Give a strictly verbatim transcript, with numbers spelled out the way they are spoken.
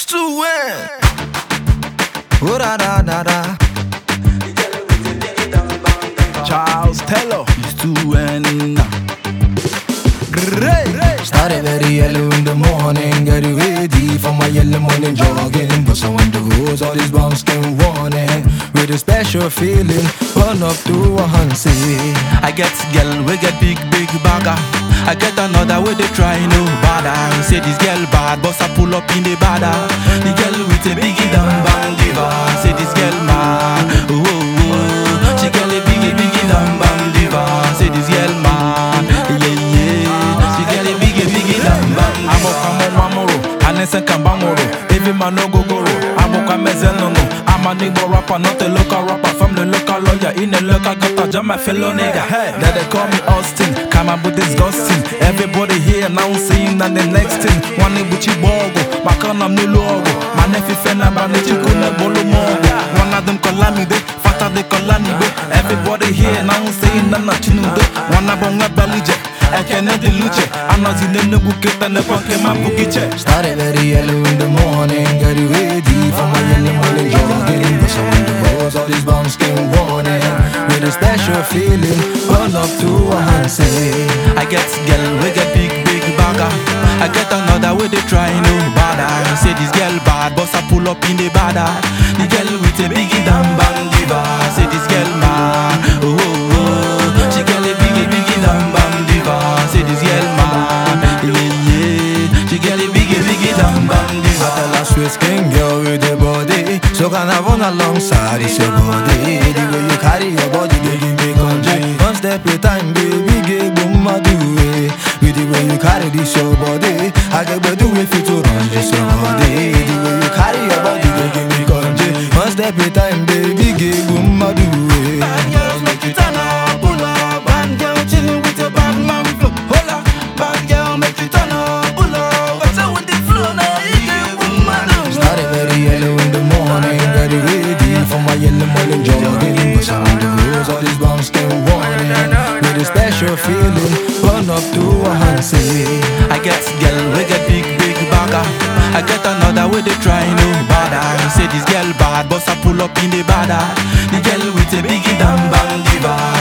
Stu Wen. Oh da da da da. Charles Taylor. Stu Wen. Started very yellow in the morning, get ready for my yellow morning jogging. But I want to hose all these bums skin warning with a special feeling, burn up to a Hansi. I get girl, we get big, big bagger. I get another way they try no bother. Say this girl bad, boss I pull up in the bada. The girl with a biggie down bang diva. Say this girl mad, oh, oh, oh. She get a biggie, biggie down bang diva. Say this girl mad, yeah, yeah. She get a biggie, biggie down bang diva. I'm a come on moro, Anesen Kambamoro. Every man no go go. I'm a come no no. I'm a nigga rapper, not a local rapper. From the local lawyer, in the local gutter, jam my fellow nigga. Hey, now they call me Austin, come up with disgusting. Everybody here now saying that the next thing. One buchi bogo, makana muluogo. My nephew fena bani chikuna bolo mogo. One of them calamity, fata de calamity. Everybody here now saying that na chinude. One of them belly jet. I can't let the luce. I'm not in the bucket and the pocket my bookie check. Started very yellow in the morning, get ready for my yellow morning jogging. Cause I want to pose all these bums skin warning with a special feeling, burn up to a Hansi. I get girl, we get big, big bagger. I get another way they try no bother. Say this girl bad, boss I pull up in the bada. The girl with a biggie damn bang diva. Say this girl mad, oh, oh, oh. She get a biggie, biggie damn bang diva. Say this girl mad, yeah, yeah. She get a biggie, biggie damn bang diva. I tell her sweet skin girl with the body, so can I run alongside it's your body. The way you carry your body, they give me conjure. One step at a time, baby, get boom, I do it. With the way you carry this your body, I get to do it for to run this your body. The way you carry your body, they give me conjure. One step at a time, baby, get boom, I do it. Bad girls make you turn up, pull up. Bad girl chilling with your bad man flow. Hold up, bad girl make you turn up, pull up. What's up with the flow now? You get boom, I do. Started very yellow in the morning, get ready for my yellow morning jogging. Cause I want to lose all these bums skin warning with a special feeling, burn up to a Hansi. I get girl, we get big, big bagger. I get another way they try no bother. Say this girl bad, boss I pull up in the bada. The girl with a biggie damn bang diva.